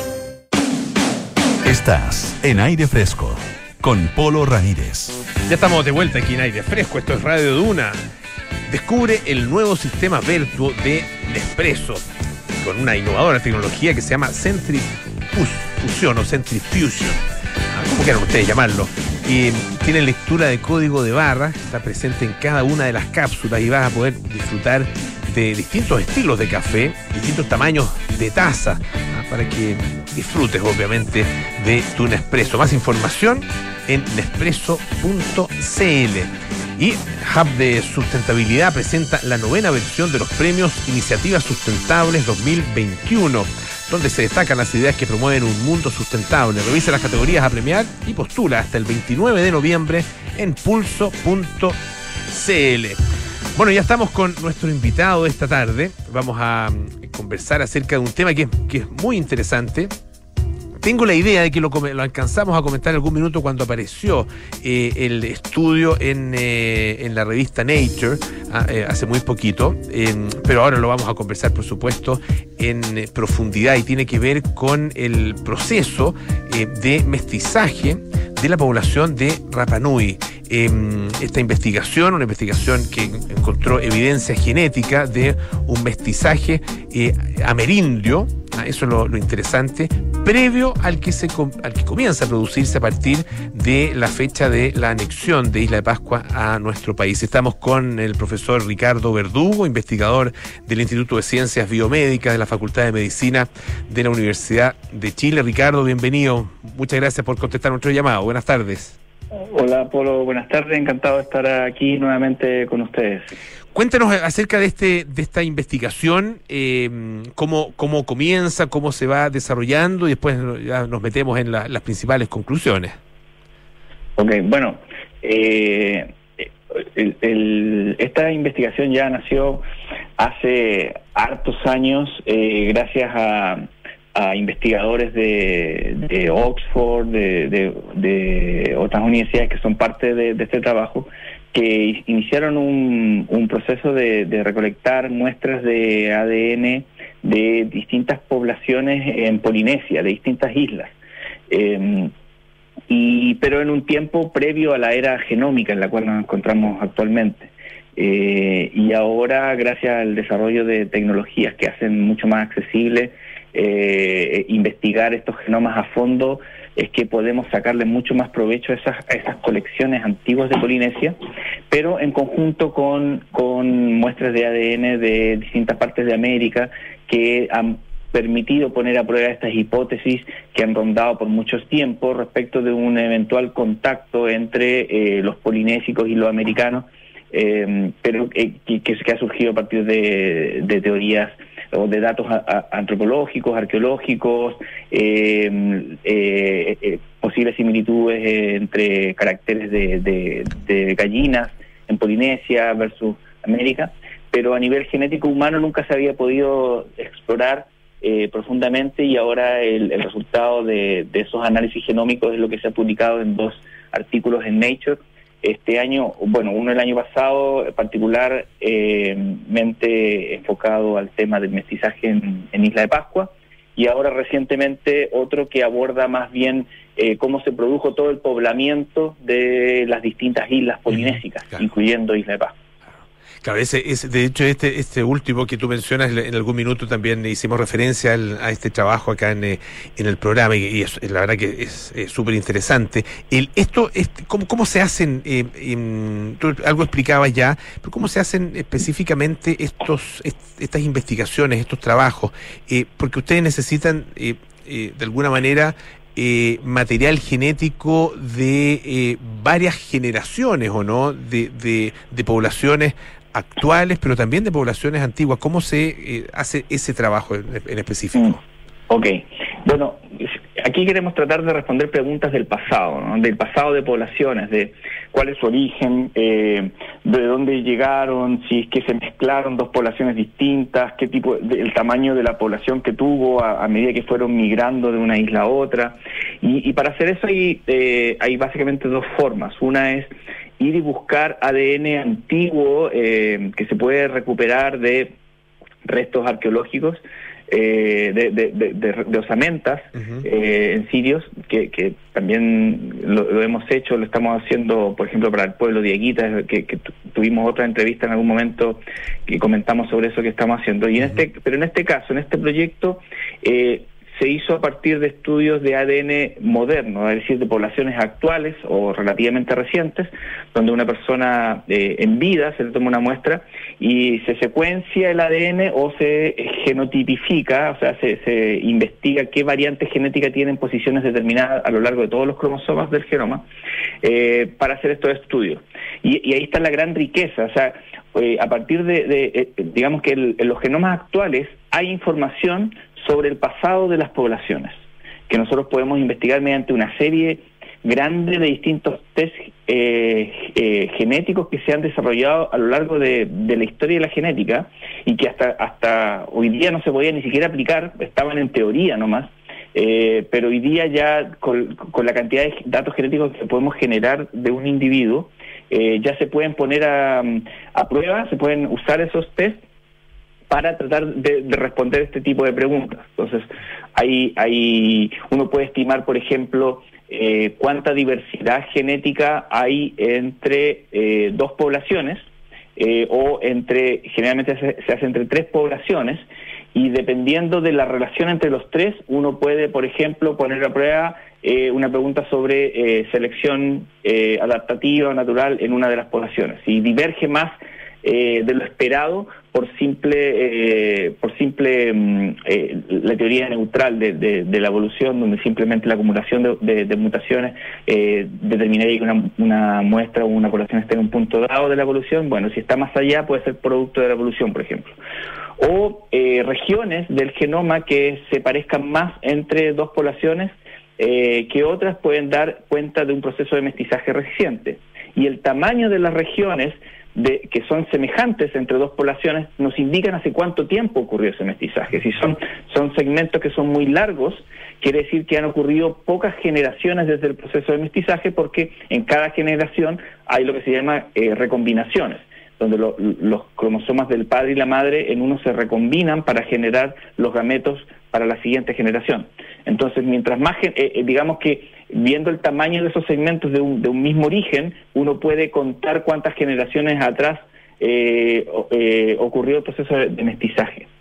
Estás en Aire Fresco con Polo Ramírez. Ya estamos de vuelta aquí en Aire Fresco. Esto es Radio Duna. Descubre el nuevo sistema Vertuo de Nespresso con una innovadora tecnología que se llama Centrifusion o Centrifusion, como quieran ustedes llamarlo. Y tiene lectura de código de barras, está presente en cada una de las cápsulas y vas a poder disfrutar de distintos estilos de café, distintos tamaños de taza, para que disfrutes obviamente de tu Nespresso. Más información en nespresso punto c l. Y Hub de Sustentabilidad presenta la novena versión de los premios Iniciativas Sustentables dos mil veintiuno, donde se destacan las ideas que promueven un mundo sustentable. Revisa las categorías a premiar y postula hasta el veintinueve de noviembre en pulso punto c l. Bueno, ya estamos con nuestro invitado de esta tarde. Vamos a conversar acerca de un tema que, que es muy interesante. Tengo la idea de que lo, lo alcanzamos a comentar en algún minuto cuando apareció eh, el estudio en, eh, en la revista Nature eh, hace muy poquito, eh, pero ahora lo vamos a conversar, por supuesto, en eh, profundidad, y tiene que ver con el proceso eh, de mestizaje de la población de Rapa Nui. Eh, esta investigación, una investigación que encontró evidencia genética de un mestizaje eh, amerindio, ah, eso es lo, lo interesante, previo al que, se, al que comienza a producirse a partir de la fecha de la anexión de Isla de Pascua a nuestro país. Estamos con el profesor Ricardo Verdugo, investigador del Instituto de Ciencias Biomédicas de la Facultad de Medicina de la Universidad de Chile. Ricardo, bienvenido. Muchas gracias por contestar nuestro llamado. Buenas tardes. Hola, Polo. Buenas tardes. Encantado de estar aquí nuevamente con ustedes. Cuéntanos acerca de este de esta investigación, eh, cómo, cómo comienza, cómo se va desarrollando, y después ya nos metemos en la, las principales conclusiones. Ok, bueno, eh, el, el, esta investigación ya nació hace hartos años, eh, gracias a, a investigadores de, de Oxford, de, de, de otras universidades que son parte de, de este trabajo, que iniciaron un, un proceso de, de recolectar muestras de A D N de distintas poblaciones en Polinesia, de distintas islas, eh, y pero en un tiempo previo a la era genómica en la cual nos encontramos actualmente. Eh, y ahora, gracias al desarrollo de tecnologías que hacen mucho más accesible eh, investigar estos genomas a fondo, es que podemos sacarle mucho más provecho a esas, a esas colecciones antiguas de Polinesia, pero en conjunto con, con muestras de A D N de distintas partes de América que han permitido poner a prueba estas hipótesis que han rondado por muchos tiempos respecto de un eventual contacto entre eh, los polinésicos y los americanos, eh, pero eh, que, que ha surgido a partir de, de teorías o de datos a, a, antropológicos, arqueológicos, eh, eh, eh, posibles similitudes eh, entre caracteres de, de, de gallinas en Polinesia versus América, pero a nivel genético humano nunca se había podido explorar eh, profundamente, y ahora el, el resultado de, de esos análisis genómicos es lo que se ha publicado en dos artículos en Nature este año, bueno, uno el año pasado, particularmente eh, enfocado al tema del mestizaje en, en Isla de Pascua, y ahora recientemente otro que aborda más bien eh, cómo se produjo todo el poblamiento de las distintas islas polinésicas, claro, incluyendo Isla de Pascua. Claro, ese, ese, de hecho, este este último que tú mencionas, en algún minuto también hicimos referencia al, a este trabajo acá en, en el programa, y, y es, la verdad que es súper interesante. El, esto, este, ¿cómo, ¿Cómo se hacen? Eh, eh, tú algo explicabas ya, pero ¿cómo se hacen específicamente estos est, estas investigaciones, estos trabajos? Eh, porque ustedes necesitan, eh, eh, de alguna manera, Eh, material genético de eh, varias generaciones, ¿o no? De, de, de poblaciones actuales, pero también de poblaciones antiguas. ¿Cómo se eh, hace ese trabajo en, en específico? Mm, ok. Bueno, aquí queremos tratar de responder preguntas del pasado, ¿no? Del pasado de poblaciones, de cuál es su origen, eh, de dónde llegaron, si es que se mezclaron dos poblaciones distintas, qué tipo, de, el tamaño de la población que tuvo a, a medida que fueron migrando de una isla a otra. Y, y para hacer eso hay, eh, hay básicamente dos formas. Una es ir y buscar A D N antiguo eh, que se puede recuperar de restos arqueológicos, Eh, de, de, de, de, de osamentas uh-huh. eh, en sirios, que, que también lo, lo hemos hecho, lo estamos haciendo, por ejemplo, para el pueblo de Aguita, que, que tuvimos otra entrevista en algún momento que comentamos sobre eso que estamos haciendo. Y en uh-huh. este, pero en este caso, en este proyecto, eh, se hizo a partir de estudios de A D N moderno, es decir, de poblaciones actuales o relativamente recientes, donde una persona eh, en vida se le toma una muestra y se secuencia el A D N o se genotipifica, o sea, se, se investiga qué variante genética tienen posiciones determinadas a lo largo de todos los cromosomas del genoma, eh, para hacer estos estudios. Y, y ahí está la gran riqueza, o sea, eh, a partir de, de eh, digamos que el, en los genomas actuales hay información sobre el pasado de las poblaciones, que nosotros podemos investigar mediante una serie grande de distintos test eh, eh, genéticos que se han desarrollado a lo largo de, de la historia de la genética, y que hasta hasta hoy día no se podía ni siquiera aplicar, estaban en teoría nomás, eh, pero hoy día ya con, con la cantidad de datos genéticos que podemos generar de un individuo, eh, ya se pueden poner a, a prueba, se pueden usar esos test para tratar de, de responder este tipo de preguntas. Entonces, hay, hay, uno puede estimar, por ejemplo, eh, cuánta diversidad genética hay entre eh, dos poblaciones, eh, o entre, generalmente se, se hace entre tres poblaciones, y dependiendo de la relación entre los tres, uno puede, por ejemplo, poner a prueba eh, una pregunta sobre eh, selección eh, adaptativa o natural en una de las poblaciones. Si diverge más eh, de lo esperado, por simple eh, por simple eh, la teoría neutral de, de, de la evolución, donde simplemente la acumulación de, de, de mutaciones eh, determinaría que una, una muestra o una población esté en un punto dado de la evolución. Bueno, si está más allá puede ser producto de la evolución, por ejemplo. O eh, regiones del genoma que se parezcan más entre dos poblaciones eh, que otras pueden dar cuenta de un proceso de mestizaje reciente. Y el tamaño de las regiones de, que son semejantes entre dos poblaciones nos indican hace cuánto tiempo ocurrió ese mestizaje. Si son, son segmentos que son muy largos, quiere decir que han ocurrido pocas generaciones desde el proceso de mestizaje, porque en cada generación hay lo que se llama eh, recombinaciones, donde lo, los cromosomas del padre y la madre en uno se recombinan para generar los gametos para la siguiente generación. Entonces, mientras más, eh, digamos que viendo el tamaño de esos segmentos de un, de un mismo origen, uno puede contar cuántas generaciones atrás eh, eh, ocurrió el proceso de, de mestizaje.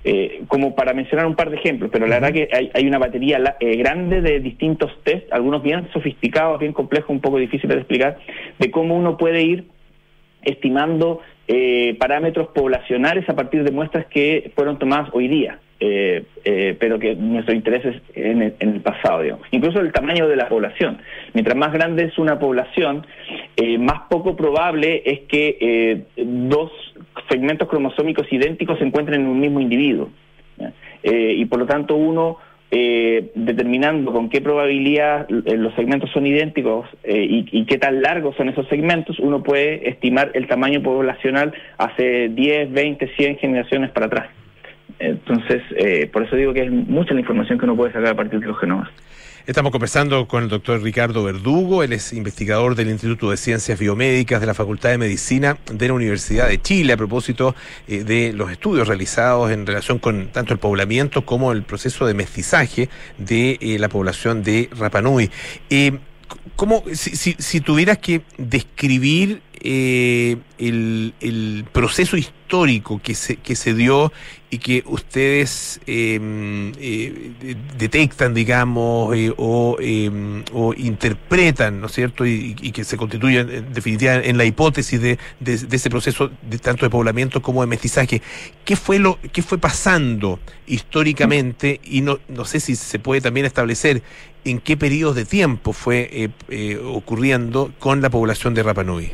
Eh, como para mencionar un par de ejemplos, pero la verdad que hay, hay una batería la, eh, grande de distintos test, algunos bien sofisticados, bien complejos, un poco difíciles de explicar, de cómo uno puede ir estimando eh, parámetros poblacionales a partir de muestras que fueron tomadas hoy día, eh, eh, pero que nuestro interés es en el, en el pasado, digamos. Incluso el tamaño de la población. Mientras más grande es una población, eh, más poco probable es que eh, dos segmentos cromosómicos idénticos se encuentren en un mismo individuo. Eh, y por lo tanto uno, eh, determinando con qué probabilidad eh, los segmentos son idénticos eh, y, y qué tan largos son esos segmentos, uno puede estimar el tamaño poblacional hace diez, veinte, cien generaciones para atrás. Entonces, eh, por eso digo que es mucha la información que uno puede sacar a partir de los genomas. Estamos conversando con el doctor Ricardo Verdugo, él es investigador del Instituto de Ciencias Biomédicas de la Facultad de Medicina de la Universidad de Chile, a propósito eh, de los estudios realizados en relación con tanto el poblamiento como el proceso de mestizaje de eh, la población de Rapa Nui. Eh, ¿cómo, si, si, si tuvieras que describir eh, el, el proceso histórico que se, que se dio y que ustedes eh, eh, detectan, digamos, eh, o, eh, o interpretan, ¿no es cierto?, y, y que se constituyen en definitiva en la hipótesis de, de, de ese proceso de tanto de poblamiento como de mestizaje. ¿Qué fue lo qué fue pasando históricamente? Y no, no sé si se puede también establecer en qué periodos de tiempo fue eh, eh, ocurriendo con la población de Rapa Nui.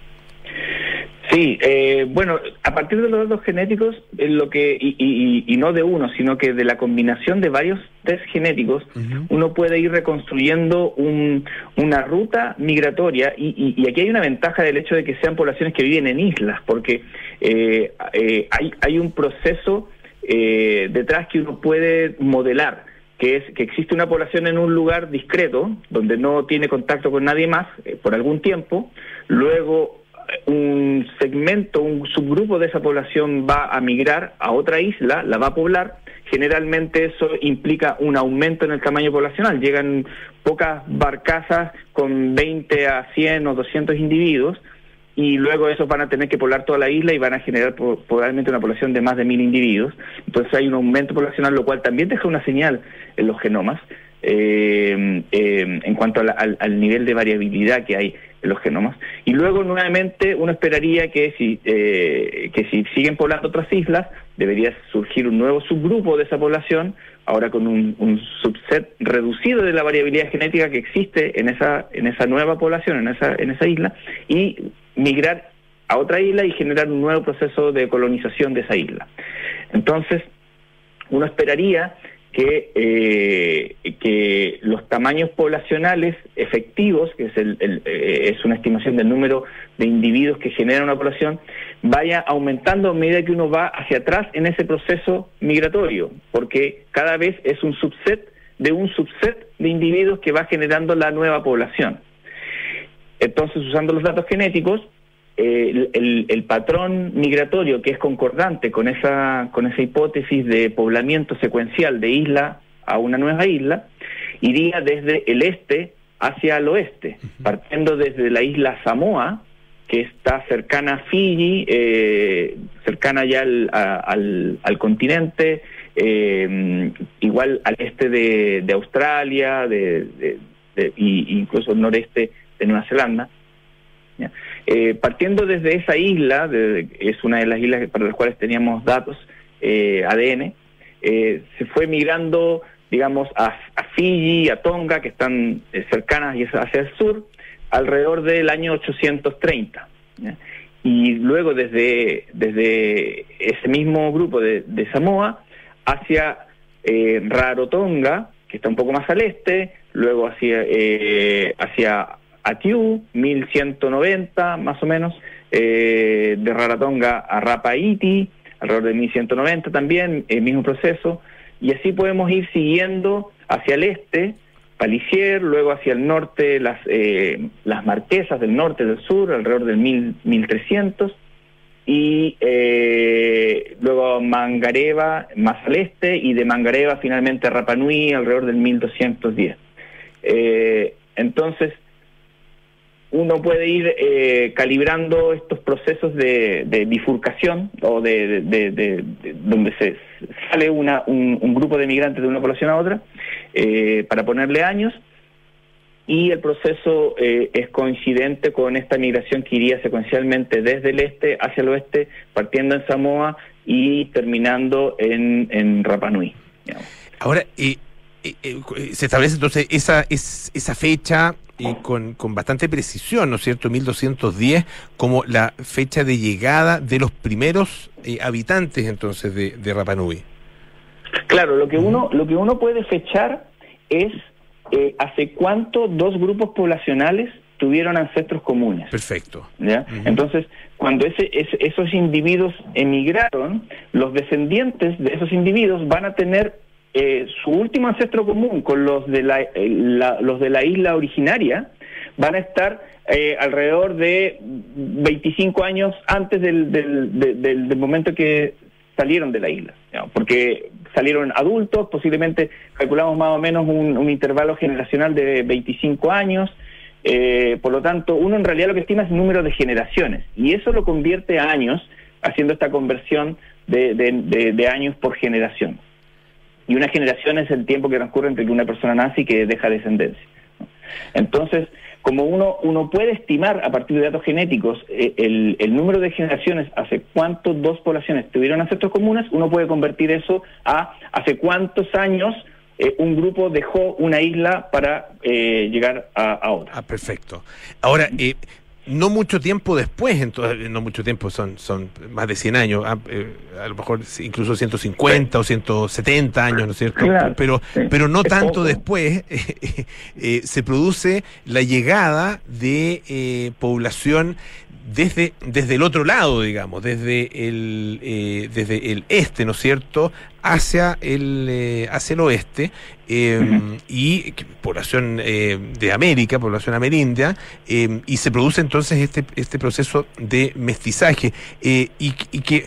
Sí, eh, bueno, a partir de los datos genéticos, eh, lo que y, y, y no de uno, sino que de la combinación de varios test genéticos, uh-huh. uno puede ir reconstruyendo un, una ruta migratoria y, y, y aquí hay una ventaja del hecho de que sean poblaciones que viven en islas, porque eh, eh, hay, hay un proceso eh, detrás que uno puede modelar, que es que existe una población en un lugar discreto, donde no tiene contacto con nadie más eh, por algún tiempo, luego un segmento, un subgrupo de esa población va a migrar a otra isla, la va a poblar. Generalmente eso implica un aumento en el tamaño poblacional. Llegan pocas barcazas con veinte a cien o doscientos individuos y luego esos van a tener que poblar toda la isla y van a generar probablemente una población de más de mil individuos. Entonces hay un aumento poblacional, lo cual también deja una señal en los genomas eh, eh, en cuanto a la, al, al nivel de variabilidad que hay en los genomas. Y luego nuevamente uno esperaría que si eh, que si siguen poblando otras islas, debería surgir un nuevo subgrupo de esa población, ahora con un, un subset reducido de la variabilidad genética que existe en esa en esa nueva población, en esa en esa isla, y migrar a otra isla y generar un nuevo proceso de colonización de esa isla. Entonces, uno esperaría que eh, que los tamaños poblacionales efectivos, que es el, el eh, es una estimación del número de individuos que genera una población, vaya aumentando a medida que uno va hacia atrás en ese proceso migratorio, porque cada vez es un subset de un subset de individuos que va generando la nueva población. Entonces, usando los datos genéticos, eh, el, el, el patrón migratorio que es concordante con esa con esa hipótesis de poblamiento secuencial de isla a una nueva isla, iría desde el este hacia el oeste, partiendo desde la isla Samoa, que está cercana a Fiji, eh, cercana ya al, a, al, al continente, eh, igual al este de, de Australia, de, de, de, y incluso el noreste de Nueva Zelanda. ¿Ya? Eh, partiendo desde esa isla, de, es una de las islas para las cuales teníamos datos, eh, A D N, eh, se fue migrando, digamos, a, a Fiji, a Tonga, que están eh, cercanas y hacia el sur, alrededor del año ochocientos treinta. ¿Ya? Y luego desde, desde ese mismo grupo de, de Samoa hacia eh, Rarotonga, que está un poco más al este, luego hacia, eh, hacia Atiu, mil ciento noventa más o menos, eh, de Rarotonga a Rapa Iti, alrededor de mil ciento noventa también, el mismo proceso, y así podemos ir siguiendo hacia el este, Palisier, luego hacia el norte, las eh, las Marquesas del norte del sur, alrededor del mil trescientos, y eh, luego Mangareva más al este, y de Mangareva finalmente a Rapa Nui alrededor del mil doscientos diez. Eh, entonces, uno puede ir eh, calibrando estos procesos de, de bifurcación o de, de, de, de, de donde se sale una, un, un grupo de migrantes de una población a otra eh, para ponerle años, y el proceso eh, es coincidente con esta migración que iría secuencialmente desde el este hacia el oeste, partiendo en Samoa y terminando en, en Rapa Nui, digamos. Ahora, eh, eh, eh, se establece entonces esa, es, esa fecha eh, con, con bastante precisión, ¿no es cierto?, mil doscientos diez, como la fecha de llegada de los primeros eh, habitantes entonces de, de Rapa Nui. Claro, lo que uno, lo que uno puede fechar es eh, hace cuánto dos grupos poblacionales tuvieron ancestros comunes. Perfecto. ¿Ya? Uh-huh. Entonces, cuando ese, ese, esos individuos emigraron, los descendientes de esos individuos van a tener eh, su último ancestro común con los de la, eh, la, los de la isla originaria, van a estar eh, alrededor de veinticinco años antes del, del, del, del, del momento que salieron de la isla, ¿no? Porque salieron adultos, posiblemente calculamos más o menos un, un intervalo generacional de veinticinco años. Eh, por lo tanto, uno en realidad lo que estima es el número de generaciones, y eso lo convierte a años, haciendo esta conversión de, de, de, de años por generación. Y una generación es el tiempo que transcurre entre que una persona nace y que deja descendencia, ¿no? Entonces, como uno uno puede estimar a partir de datos genéticos eh, el, el número de generaciones, hace cuántos dos poblaciones tuvieron ancestros comunes, uno puede convertir eso a hace cuántos años Eh, un grupo dejó una isla para eh, llegar a, a otra. Ah, perfecto. Ahora, eh, no mucho tiempo después, entonces, no mucho tiempo, son son más de cien años, ah, eh, a lo mejor incluso ciento cincuenta sí. o ciento setenta años, ¿no es cierto? Claro, pero sí. pero no es tanto poco. Después eh, eh, se produce la llegada de eh, población desde desde el otro lado, digamos, desde el eh, desde el este, ¿no es cierto?, hacia el eh, hacia el oeste, eh, uh-huh. y población eh, de América, población amerindia, eh, y se produce entonces este este proceso de mestizaje, eh, y, y que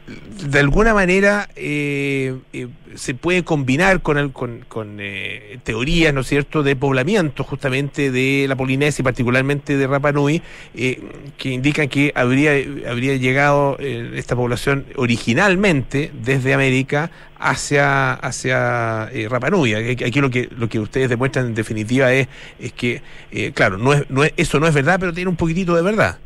de alguna manera eh, eh, se puede combinar con el, con, con eh, teorías, ¿no es cierto?, de poblamiento justamente de la Polinesia y particularmente de Rapa Nui, eh, que indican que habría habría llegado eh, esta población originalmente desde América hacia hacia eh, Rapa Nui. Aquí lo que lo que ustedes demuestran en definitiva es es que eh, claro, no es no es eso no es verdad, pero tiene un poquitito de verdad.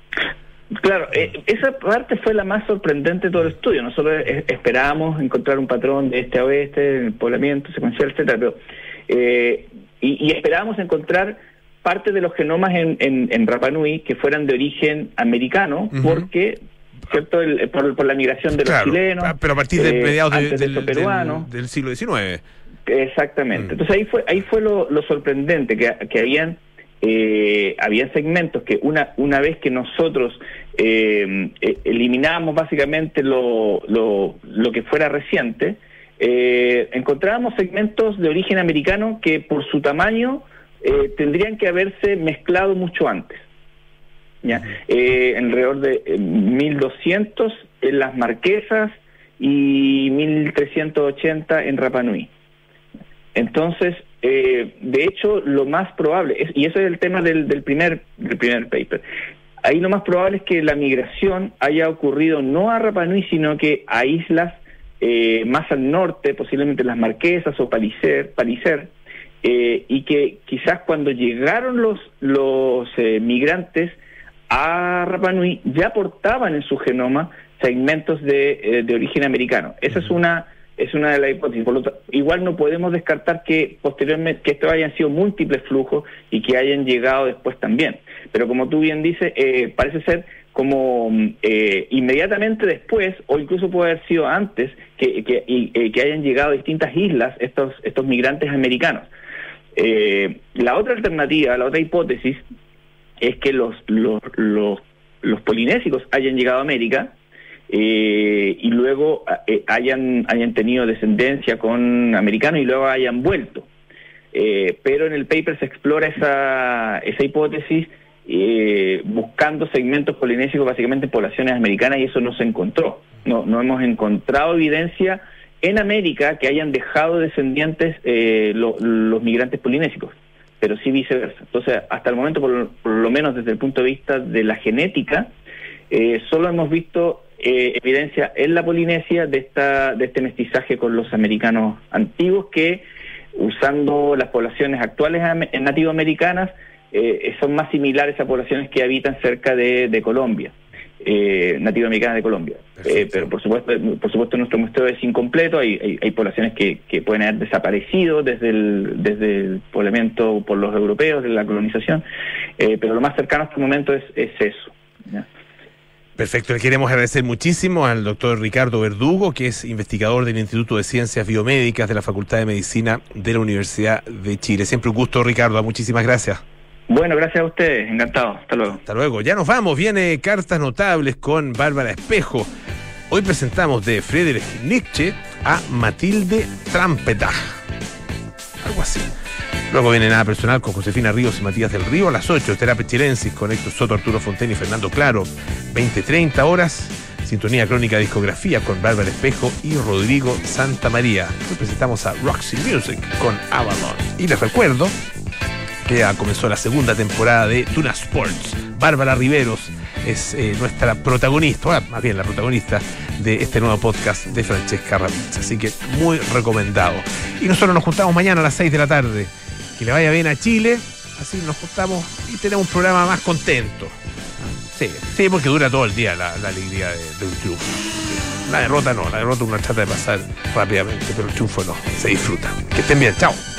Claro, eh, esa parte fue la más sorprendente de todo el estudio. Nosotros eh, esperábamos encontrar un patrón de este a oeste, el poblamiento secuencial, etcétera, pero eh, y, y esperábamos encontrar parte de los genomas en, en, en Rapa Nui que fueran de origen americano, uh-huh. porque cierto el, por, por la migración de los claro, chilenos, pero a partir de eh, mediados de, del, de peruanos, del, del siglo diecinueve. Exactamente. Uh-huh. Entonces ahí fue ahí fue lo, lo sorprendente que, que habían Eh, había segmentos que una una vez que nosotros eh, eh, eliminábamos básicamente lo, lo, lo que fuera reciente, eh, encontrábamos segmentos de origen americano que por su tamaño eh, tendrían que haberse mezclado mucho antes, ¿ya? Eh, alrededor de eh, mil doscientos en las Marquesas y mil trescientos ochenta en Rapa Nui. Entonces, eh, de hecho, lo más probable, es, y eso es el tema del, del primer del primer paper, ahí lo más probable es que la migración haya ocurrido no a Rapa Nui, sino que a islas eh, más al norte, posiblemente las Marquesas o Palliser, Palliser eh, y que quizás cuando llegaron los, los eh, migrantes a Rapa Nui ya portaban en su genoma segmentos de, eh, de origen americano. Esa es una... es una de las hipótesis. Por lo tanto, igual no podemos descartar que posteriormente que estos hayan sido múltiples flujos y que hayan llegado después también. Pero como tú bien dices, eh, parece ser como eh, inmediatamente después, o incluso puede haber sido antes, que, que, y, eh, que hayan llegado a distintas islas estos, estos migrantes americanos. Eh, la otra alternativa, la otra hipótesis, es que los, los, los, los polinésicos hayan llegado a América, Eh, y luego eh, hayan hayan tenido descendencia con americanos y luego hayan vuelto. Eh, pero en el paper se explora esa esa hipótesis eh, buscando segmentos polinésicos básicamente en poblaciones americanas, y eso no se encontró. No no hemos encontrado evidencia en América que hayan dejado descendientes eh, lo, los migrantes polinésicos. pero sí viceversa. Entonces, hasta el momento, por, por lo menos desde el punto de vista de la genética, eh, solo hemos visto eh, evidencia en la Polinesia de esta de este mestizaje con los americanos antiguos que, usando las poblaciones actuales nativoamericanas, eh, son más similares a poblaciones que habitan cerca de, de Colombia. Eh, nativoamericanas de Colombia, eh, pero por supuesto por supuesto nuestro muestreo es incompleto, hay, hay, hay poblaciones que, que pueden haber desaparecido desde el desde el poblamiento por los europeos, de la colonización, eh, pero lo más cercano hasta el momento es, es eso, ¿ya? Perfecto, le queremos agradecer muchísimo al doctor Ricardo Verdugo, que es investigador del Instituto de Ciencias Biomédicas de la Facultad de Medicina de la Universidad de Chile. Siempre un gusto, Ricardo, muchísimas gracias. Bueno, gracias a ustedes, encantado, hasta luego. Hasta luego, ya nos vamos, viene Cartas Notables con Bárbara Espejo. Hoy presentamos de Friedrich Nietzsche a Matilde Trampetag, algo así. Luego viene Nada Personal con Josefina Ríos y Matías del Río a las ocho, Terapia Chilensis con Héctor Soto, Arturo Fontaine y Fernando Claro, veinte treinta horas, Sintonía Crónica Discografía con Bárbara Espejo y Rodrigo Santamaría. Hoy presentamos a Roxy Music con Avalon. Y les recuerdo que ya comenzó la segunda temporada de Tuna Sports. Bárbara Riveros es eh, nuestra protagonista, o más bien la protagonista de este nuevo podcast de Francesca Ramírez. Así que muy recomendado. Y nosotros nos juntamos mañana a las seis de la tarde. Que le vaya bien a Chile, así nos juntamos y tenemos un programa más contento. Sí, sí, porque dura todo el día la, la alegría de, de un triunfo. La derrota no, la derrota uno trata de pasar rápidamente, pero el triunfo no, se disfruta. Que estén bien, chao.